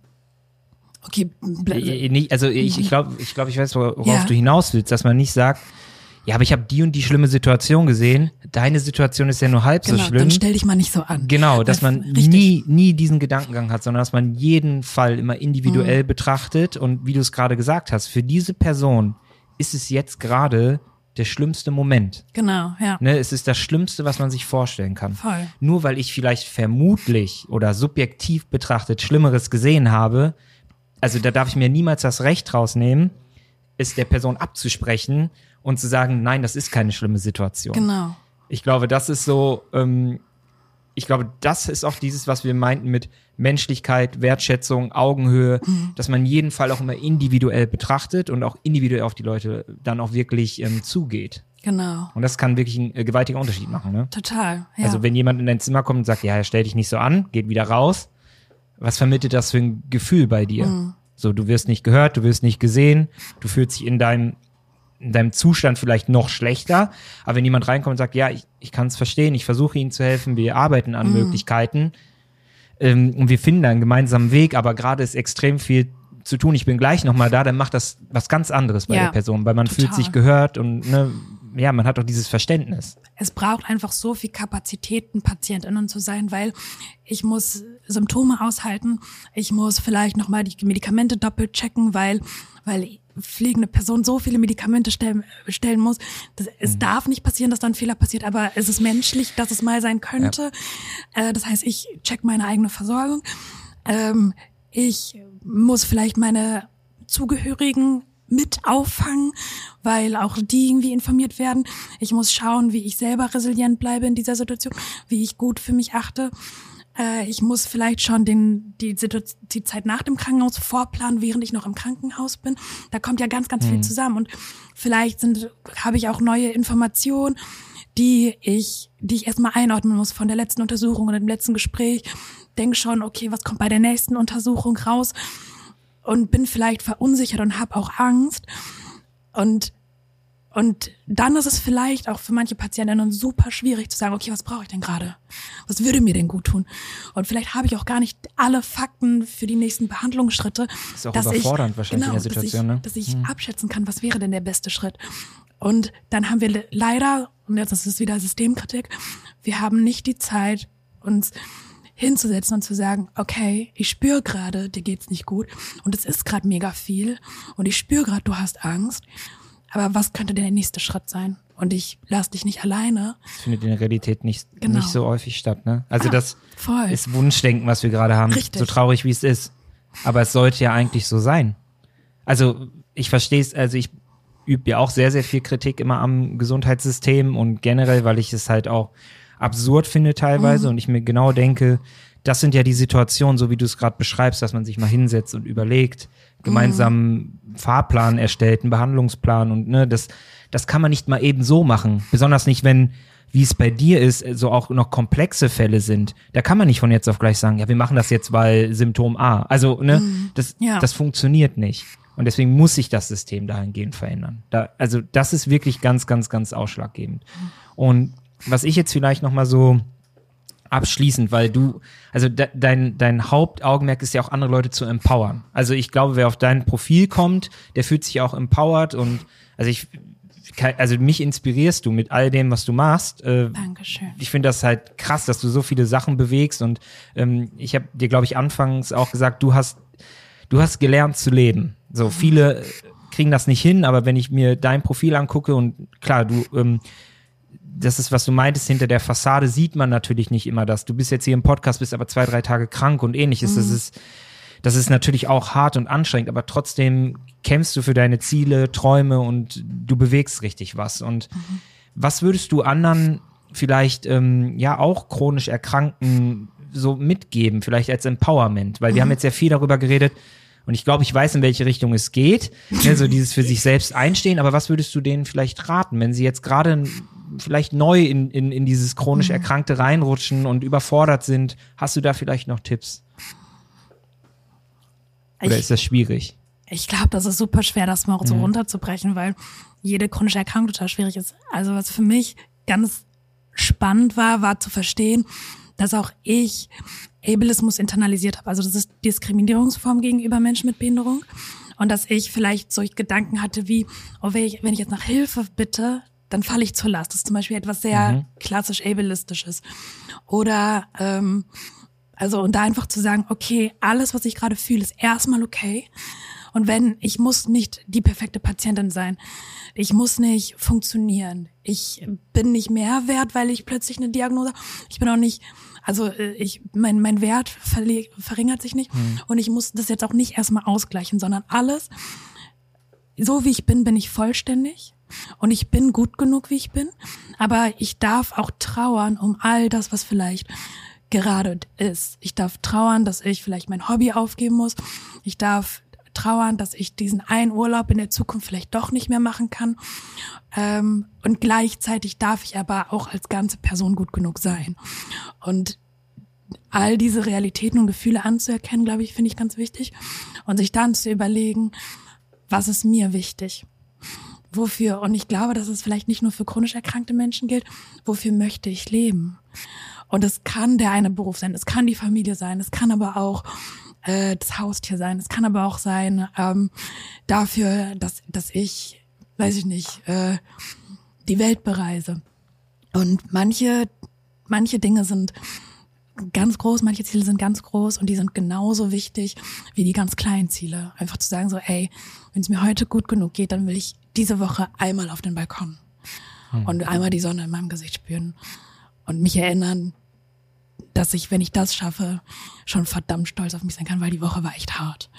okay. Also ich ich glaube, ich, glaub, ich weiß, worauf ja. du hinaus willst, dass man nicht sagt, ja, aber ich habe die und die schlimme Situation gesehen. Deine Situation ist ja nur halb genau, so schlimm. Dann stell dich mal nicht so an. Genau, dass das, man richtig. nie nie diesen Gedankengang hat, sondern dass man jeden Fall immer individuell mhm. betrachtet. Und wie du es gerade gesagt hast, für diese Person ist es jetzt gerade der schlimmste Moment. Genau, ja. Ne, es ist das Schlimmste, was man sich vorstellen kann. Voll. Nur weil ich vielleicht vermutlich oder subjektiv betrachtet Schlimmeres gesehen habe, also da darf ich mir niemals das Recht rausnehmen, es der Person abzusprechen und zu sagen, nein, das ist keine schlimme Situation. Genau. Ich glaube, das ist so, ähm, ich glaube, das ist auch dieses, was wir meinten mit Menschlichkeit, Wertschätzung, Augenhöhe, mhm. dass man jeden Fall auch immer individuell betrachtet und auch individuell auf die Leute dann auch wirklich ähm, zugeht. Genau. Und das kann wirklich einen äh, gewaltigen Unterschied machen, ne? Total, ja. Also wenn jemand in dein Zimmer kommt und sagt, ja, stell dich nicht so an, geht wieder raus, was vermittelt das für ein Gefühl bei dir? Mhm. So, du wirst nicht gehört, du wirst nicht gesehen, du fühlst dich in deinem in deinem Zustand vielleicht noch schlechter, aber wenn jemand reinkommt und sagt, ja, ich, ich kann es verstehen, ich versuche ihnen zu helfen, wir arbeiten an mm. Möglichkeiten ähm, und wir finden da einen gemeinsamen Weg, aber gerade ist extrem viel zu tun, ich bin gleich nochmal da, dann macht das was ganz anderes bei ja, der Person, weil man total. fühlt sich gehört und ne, ja, man hat doch dieses Verständnis. Es braucht einfach so viel Kapazitäten, PatientInnen zu sein, weil ich muss Symptome aushalten, ich muss vielleicht nochmal die Medikamente doppelt checken, weil, weil pflegende Person so viele Medikamente stellen, stellen muss. Das, es mhm. darf nicht passieren, dass dann ein Fehler passiert, aber es ist menschlich, dass es mal sein könnte. Ja. Äh, das heißt, ich check meine eigene Versorgung. Ähm, ich muss vielleicht meine Zugehörigen mit auffangen, weil auch die irgendwie informiert werden. Ich muss schauen, wie ich selber resilient bleibe in dieser Situation, wie ich gut für mich achte. Äh, ich muss vielleicht schon den die, Situation, die Zeit nach dem Krankenhaus vorplanen, während ich noch im Krankenhaus bin. Da kommt ja ganz, ganz mhm. viel zusammen. Und vielleicht sind habe ich auch neue Informationen, die ich die ich erstmal einordnen muss von der letzten Untersuchung oder dem letzten Gespräch. Denk schon, okay, was kommt bei der nächsten Untersuchung raus? Und bin vielleicht verunsichert und habe auch Angst. Und und dann ist es vielleicht auch für manche Patientinnen super schwierig zu sagen, okay, was brauche ich denn gerade? Was würde mir denn gut tun? Und vielleicht habe ich auch gar nicht alle Fakten für die nächsten Behandlungsschritte. Das ist auch dass überfordernd ich, wahrscheinlich genau, in der Situation. Dass ich, ne? dass ich hm. abschätzen kann, was wäre denn der beste Schritt. Und dann haben wir leider, und jetzt ist es wieder Systemkritik, wir haben nicht die Zeit, uns hinzusetzen und zu sagen, okay, ich spüre gerade, dir geht's nicht gut und es ist gerade mega viel und ich spüre gerade, du hast Angst, aber was könnte denn der nächste Schritt sein? Und ich lass dich nicht alleine. Das findet in der Realität nicht, genau. nicht so häufig statt, ne? Also ah, das voll. ist Wunschdenken, was wir gerade haben, Richtig. So traurig wie es ist. Aber es sollte ja eigentlich so sein. Also ich verstehe es, also ich übe ja auch sehr, sehr viel Kritik immer am Gesundheitssystem und generell, weil ich es halt auch absurd finde teilweise mhm. und ich mir genau denke, das sind ja die Situationen, so wie du es gerade beschreibst, dass man sich mal hinsetzt und überlegt, gemeinsam mhm. Fahrplan erstellt, einen Behandlungsplan und ne, das, das kann man nicht mal eben so machen. Besonders nicht, wenn, wie es bei dir ist, so auch noch komplexe Fälle sind. Da kann man nicht von jetzt auf gleich sagen, ja, wir machen das jetzt, weil Symptom A. Also, ne, mhm. das, ja. das funktioniert nicht. Und deswegen muss sich das System dahingehend verändern. Da, also das ist wirklich ganz, ganz, ganz ausschlaggebend. Und was ich jetzt vielleicht noch mal so abschließend, weil du, also de, dein dein Hauptaugenmerk ist ja auch andere Leute zu empowern. Also ich glaube, wer auf dein Profil kommt, der fühlt sich auch empowered und also ich, also mich inspirierst du mit all dem, was du machst. Äh, Dankeschön. Ich finde das halt krass, dass du so viele Sachen bewegst und ähm, ich habe dir, glaube ich, anfangs auch gesagt, du hast du hast gelernt zu leben. So mhm. viele kriegen das nicht hin, aber wenn ich mir dein Profil angucke und klar, du ähm, das ist, was du meintest, hinter der Fassade sieht man natürlich nicht immer das. Du bist jetzt hier im Podcast, bist aber zwei, drei Tage krank und ähnliches. Mhm. Das ist, das ist natürlich auch hart und anstrengend, aber trotzdem kämpfst du für deine Ziele, Träume und du bewegst richtig was. Und mhm. was würdest du anderen vielleicht, ähm, ja, auch chronisch Erkrankten so mitgeben, vielleicht als Empowerment? Weil wir mhm. haben jetzt sehr viel darüber geredet und ich glaube, ich weiß, in welche Richtung es geht. Ja, so dieses für sich selbst einstehen, aber was würdest du denen vielleicht raten, wenn sie jetzt gerade vielleicht neu in, in, in dieses chronisch Erkrankte reinrutschen und überfordert sind? Hast du da vielleicht noch Tipps? Oder ich, ist das schwierig? Ich glaube, das ist super schwer, das mal so mhm. runterzubrechen, weil jede chronische Erkrankung total schwierig ist. Also was für mich ganz spannend war, war zu verstehen, dass auch ich Ableismus internalisiert habe. Also das ist Diskriminierungsform gegenüber Menschen mit Behinderung. Und dass ich vielleicht solche Gedanken hatte wie, oh, wenn ich, wenn ich jetzt nach Hilfe bitte, dann falle ich zur Last. Das ist zum Beispiel etwas sehr mhm. klassisch ableistisches. Oder ähm, also und da einfach zu sagen, okay, alles, was ich gerade fühle, ist erstmal okay. Und wenn, ich muss nicht die perfekte Patientin sein. Ich muss nicht funktionieren. Ich bin nicht mehr wert, weil ich plötzlich eine Diagnose habe. Ich bin auch nicht, also ich, mein, mein Wert verle- verringert sich nicht. Mhm. Und ich muss das jetzt auch nicht erstmal ausgleichen, sondern alles, so wie ich bin, bin ich vollständig. Und ich bin gut genug, wie ich bin. Aber ich darf auch trauern um all das, was vielleicht gerade ist. Ich darf trauern, dass ich vielleicht mein Hobby aufgeben muss. Ich darf trauern, dass ich diesen einen Urlaub in der Zukunft vielleicht doch nicht mehr machen kann. Ähm, und gleichzeitig darf ich aber auch als ganze Person gut genug sein. Und all diese Realitäten und Gefühle anzuerkennen, glaube ich, finde ich ganz wichtig. Und sich dann zu überlegen, was ist mir wichtig? Wofür? Und ich glaube, dass es vielleicht nicht nur für chronisch erkrankte Menschen gilt. Wofür möchte ich leben? Und es kann der eine Beruf sein, es kann die Familie sein, es kann aber auch äh, das Haustier sein, es kann aber auch sein ähm, dafür, dass dass ich, weiß ich nicht, äh, die Welt bereise. Und manche, manche Dinge sind ganz groß, manche Ziele sind ganz groß und die sind genauso wichtig wie die ganz kleinen Ziele. Einfach zu sagen so, ey, wenn es mir heute gut genug geht, dann will ich diese Woche einmal auf den Balkon hm. und einmal die Sonne in meinem Gesicht spüren und mich erinnern, dass ich, wenn ich das schaffe, schon verdammt stolz auf mich sein kann, weil die Woche war echt hart.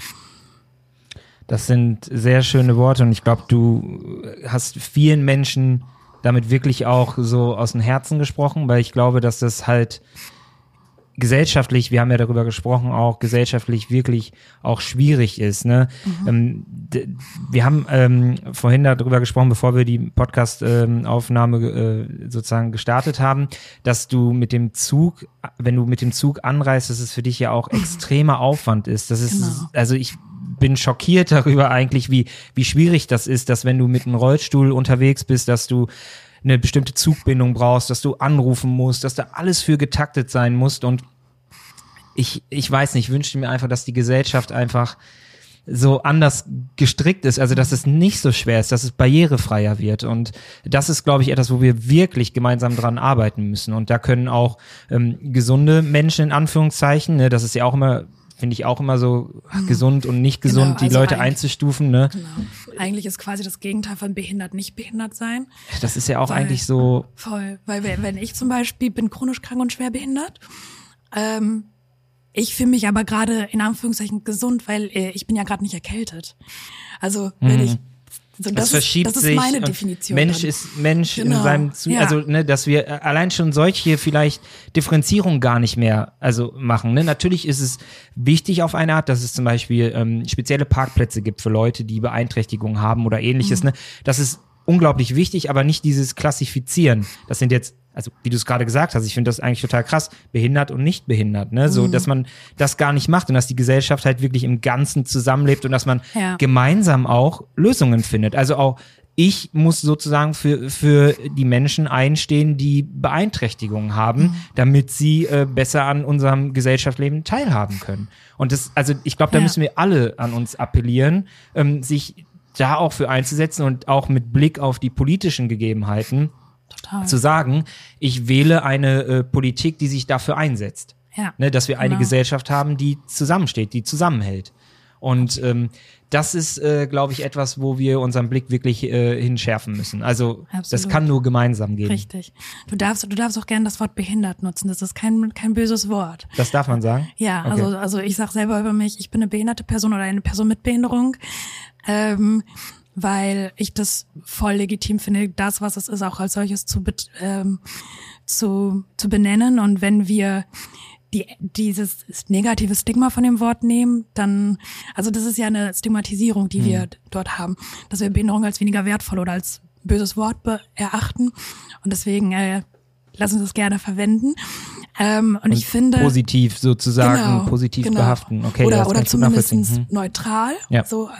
Das sind sehr schöne Worte und ich glaube, du hast vielen Menschen damit wirklich auch so aus dem Herzen gesprochen, weil ich glaube, dass das halt gesellschaftlich, wir haben ja darüber gesprochen, auch gesellschaftlich wirklich auch schwierig ist. Ne? Mhm. Ähm, d- wir haben ähm, vorhin darüber gesprochen, bevor wir die Podcast-Aufnahme ähm, äh, sozusagen gestartet haben, dass du mit dem Zug, wenn du mit dem Zug anreist, dass es für dich ja auch extremer Aufwand ist. Das ist, Genau. also ich bin schockiert darüber eigentlich, wie wie schwierig das ist, dass wenn du mit einem Rollstuhl unterwegs bist, dass du eine bestimmte Zugbindung brauchst, dass du anrufen musst, dass da alles für getaktet sein muss und ich ich weiß nicht, ich wünschte mir einfach, dass die Gesellschaft einfach so anders gestrickt ist, also dass es nicht so schwer ist, dass es barrierefreier wird und das ist, glaube ich, etwas, wo wir wirklich gemeinsam dran arbeiten müssen und da können auch ähm, gesunde Menschen in Anführungszeichen, ne, das ist ja auch immer finde ich auch immer so ach, gesund und nicht gesund, genau, also die Leute einzustufen. Ne? Genau. Eigentlich ist quasi das Gegenteil von behindert nicht behindert sein. Das ist ja auch weil, eigentlich so... Voll, weil wenn ich zum Beispiel bin chronisch krank und schwer behindert, ähm, ich fühle mich aber gerade in Anführungszeichen gesund, weil äh, ich bin ja gerade nicht erkältet. Also wenn mhm. ich... So, das, das verschiebt ist, das ist sich. meine Definition. Mensch dann. ist Mensch genau. in seinem Zu- ja. also ne, dass wir allein schon solche vielleicht Differenzierung gar nicht mehr also machen. Ne? Natürlich ist es wichtig auf eine Art, dass es zum Beispiel ähm, spezielle Parkplätze gibt für Leute, die Beeinträchtigungen haben oder ähnliches. Mhm. Ne? Das ist unglaublich wichtig, aber nicht dieses Klassifizieren. Das sind jetzt also wie du es gerade gesagt hast, ich finde das eigentlich total krass, behindert und nicht behindert, ne, so, dass man das gar nicht macht und dass die Gesellschaft halt wirklich im Ganzen zusammenlebt und dass man ja. gemeinsam auch Lösungen findet. Also auch ich muss sozusagen für für die Menschen einstehen, die Beeinträchtigungen haben, mhm. damit sie äh, besser an unserem Gesellschaftsleben teilhaben können. Und das, also ich glaube, da ja. müssen wir alle an uns appellieren, ähm, sich da auch für einzusetzen und auch mit Blick auf die politischen Gegebenheiten Total. Zu sagen, ich wähle eine äh, Politik, die sich dafür einsetzt. Ja. Ne, dass wir eine genau. Gesellschaft haben, die zusammensteht, die zusammenhält. Und ähm, das ist, äh, glaube ich, etwas, wo wir unseren Blick wirklich äh, hinschärfen müssen. Also Absolut. Das kann nur gemeinsam gehen. Richtig. Du darfst, du darfst auch gerne das Wort behindert nutzen. Das ist kein kein böses Wort. Das darf man sagen? Ja, okay. also also ich sag selber über mich, ich bin eine behinderte Person oder eine Person mit Behinderung. Ähm, weil ich das voll legitim finde, das, was es ist, auch als solches zu, ähm, zu, zu benennen. Und wenn wir die, dieses negative Stigma von dem Wort nehmen, dann, also das ist ja eine Stigmatisierung, die mhm. wir dort haben, dass wir Behinderung als weniger wertvoll oder als böses Wort be- erachten. Und deswegen äh, lass uns das gerne verwenden. Ähm, und, und ich finde positiv sozusagen, genau, positiv genau. behaften. Okay, oder das oder zumindest hm. neutral. Ja. So.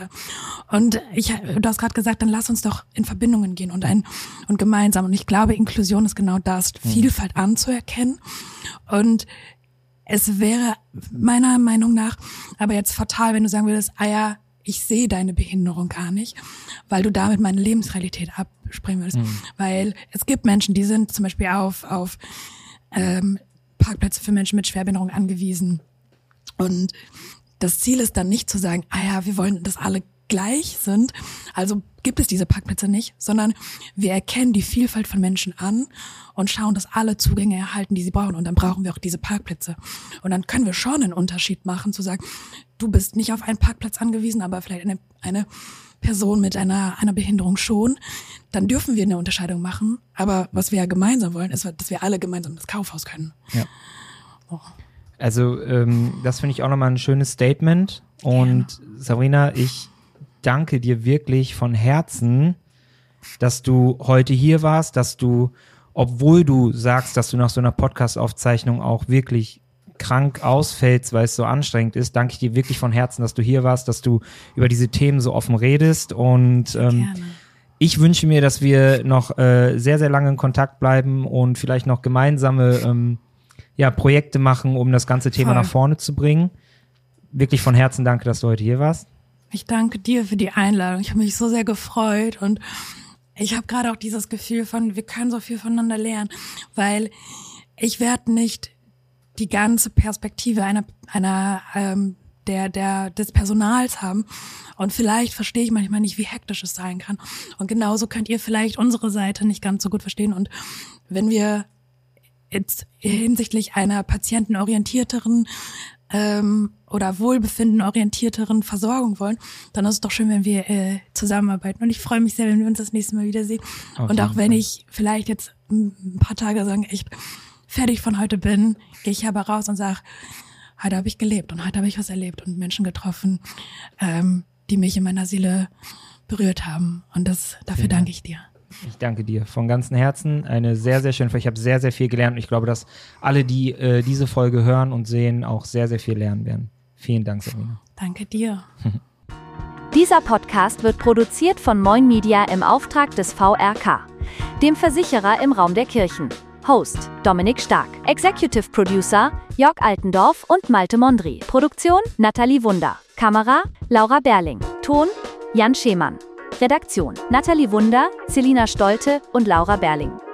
Und ich, du hast gerade gesagt, dann lass uns doch in Verbindungen gehen und ein und gemeinsam. Und ich glaube, Inklusion ist genau das, hm. Vielfalt anzuerkennen. Und es wäre meiner Meinung nach aber jetzt fatal, wenn du sagen würdest, ah ja, ich sehe deine Behinderung gar nicht, weil du damit meine Lebensrealität abspringen würdest. Hm. Weil es gibt Menschen, die sind zum Beispiel auf auf ähm, Parkplätze für Menschen mit Schwerbehinderung angewiesen. Und das Ziel ist dann nicht zu sagen, ah ja, wir wollen, dass alle gleich sind, also gibt es diese Parkplätze nicht, sondern wir erkennen die Vielfalt von Menschen an und schauen, dass alle Zugänge erhalten, die sie brauchen. Und dann brauchen wir auch diese Parkplätze. Und dann können wir schon einen Unterschied machen, zu sagen, du bist nicht auf einen Parkplatz angewiesen, aber vielleicht eine, eine Person mit einer, einer Behinderung schon. Dann dürfen wir eine Unterscheidung machen. Aber was wir ja gemeinsam wollen, ist, dass wir alle gemeinsam ins Kaufhaus können. Ja. Oh. Also ähm, das finde ich auch nochmal ein schönes Statement. Und ja. Sabrina, ich danke dir wirklich von Herzen, dass du heute hier warst, dass du, obwohl du sagst, dass du nach so einer Podcast-Aufzeichnung auch wirklich krank ausfällst, weil es so anstrengend ist, danke ich dir wirklich von Herzen, dass du hier warst, dass du über diese Themen so offen redest und ähm, ich wünsche mir, dass wir noch äh, sehr, sehr lange in Kontakt bleiben und vielleicht noch gemeinsame ähm, ja, Projekte machen, um das ganze Thema Voll. Nach vorne zu bringen. Wirklich von Herzen danke, dass du heute hier warst. Ich danke dir für die Einladung. Ich habe mich so sehr gefreut und ich habe gerade auch dieses Gefühl von, wir können so viel voneinander lernen, weil ich werde nicht die ganze Perspektive einer einer ähm, der der des Personals haben und vielleicht verstehe ich manchmal nicht, wie hektisch es sein kann. Und genauso könnt ihr vielleicht unsere Seite nicht ganz so gut verstehen. Und wenn wir jetzt hinsichtlich einer patientenorientierteren ähm, oder wohlbefindenorientierteren Versorgung wollen, dann ist es doch schön, wenn wir äh, zusammenarbeiten. Und ich freue mich sehr, wenn wir uns das nächste Mal wiedersehen. Okay. Und auch wenn ich vielleicht jetzt ein paar Tage sagen, echt fertig von heute bin, gehe ich aber raus und sage, heute habe ich gelebt und heute habe ich was erlebt und Menschen getroffen, ähm, die mich in meiner Seele berührt haben. Und das dafür Vielen danke ich dir. Ich danke dir von ganzem Herzen. Eine sehr, sehr schöne Folge. Ich habe sehr, sehr viel gelernt und ich glaube, dass alle, die äh, diese Folge hören und sehen, auch sehr, sehr viel lernen werden. Vielen Dank, Sabrina. Danke dir. Dieser Podcast wird produziert von Moin Media im Auftrag des V R K, dem Versicherer im Raum der Kirchen. Host Dominik Stark. Executive Producer Jörg Altendorf und Malte Mondri. Produktion Nathalie Wunder. Kamera Laura Berling. Ton Jan Schemann. Redaktion Nathalie Wunder, Selina Stolte und Laura Berling.